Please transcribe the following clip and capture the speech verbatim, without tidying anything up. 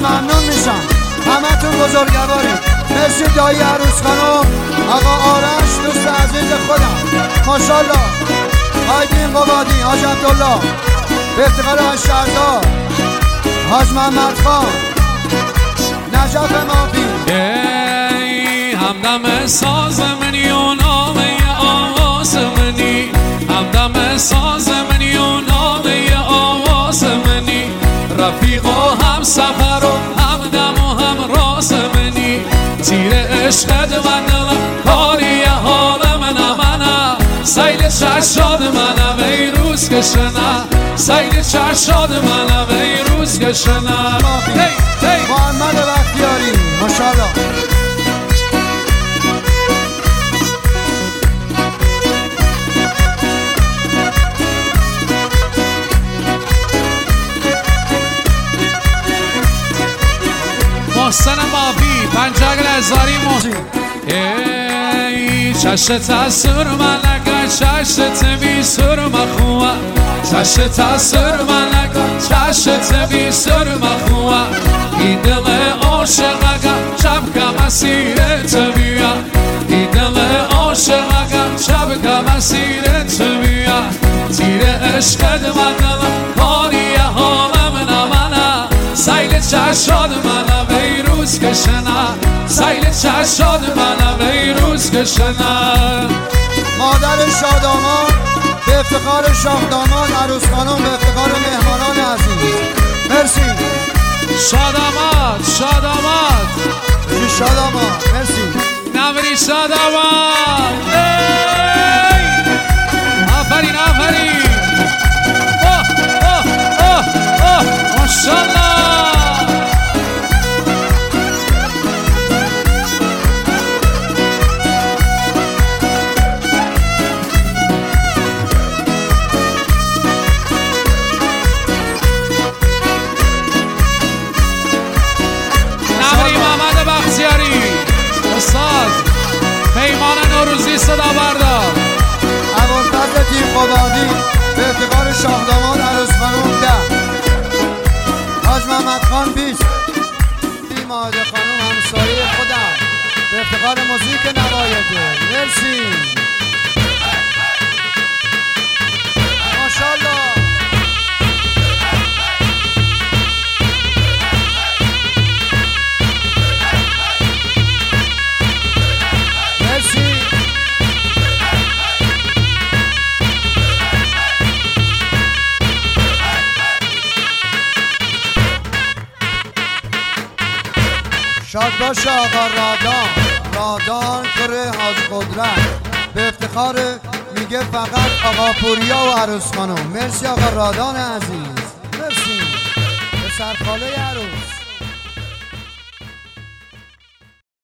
ممنون میشم. همتون بزرگوارید. مرسی دایی عروس خانم، آقا آرش دوست عزیز خودم، ماشاءالله. آیدین قبادی، حاج عبدالله، به افتخار حاج شهردار، حاج محمد خان، نجف مافی. ای همدم ساز منی و نامه آواز منی، همدم ساز منی و نامه آواز منی، رفیق و هم سفر و همدم و هم راز منی، تیر عشقت من کاری حال من منم، سیل چشاد من وی روز کشنم، سیل چشاد من وی روز کشنم. محمد بختیاری، ماشاءالله. محسن مافی پنجاگل ازاری محسن. ای چشت تأثیر من اگر چشت بی سر مخواه، چشت تأثیر من اگر چشت بی سر مخواه، این دل عاشق اگر شب که مسیرت بیا، این دل عاشق اگر شب که مسیرت بیا، تیر عشقت من دلم کاری حال من منم، سیل چشاد من وی روز کشنم، سیل چشاد من وی روز کشنم. مادر شادامان به افتخار شاهدامان، عروس خانم به افتخار مهمانان عزیز. مرسی شاداماد شاداماد شادامان، مرسی نوری شاداماد. آفرین آفرین. اوه اوه اوه اوه ماشاءالله. پیمان نوروزی صدا بردار، ابوالفضل تیم قبادی به افتخار شاهدامان عروس خانم ده، حاج محمد خان بیست، تیم ماهده خانم همسایه خودم به افتخار موزیک نوایده. مرسی ماشاءالله. شاد باشه آقا رادان، رادان کره حاج قدرت به افتخار میگه فقط آقا پوریا و عروس خانم. مرسی آقا رادان عزیز.